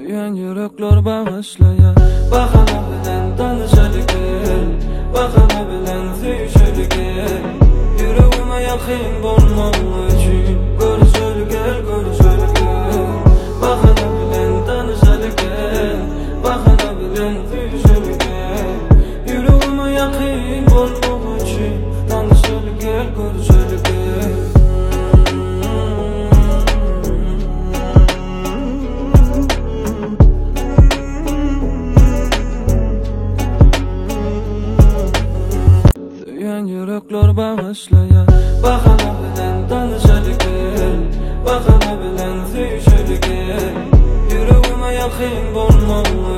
Süyen yürekler bağışlaya Bahana bilen tanışalı gel Bahana bilen süyüşalı gel Yüreğime yakın bulmam için Görüşalı gel, görüşalı gel Bahana bilen tanışalı gel Bahana bilen süyüşalı gel Yüreğime yakın bulmam için Tanışalı gel, görüşalı gel Yürekler bağışlaya Bahana bilen tanışalı gel Bahana bilen süyüşalı gel Yüreğime yakın bulmam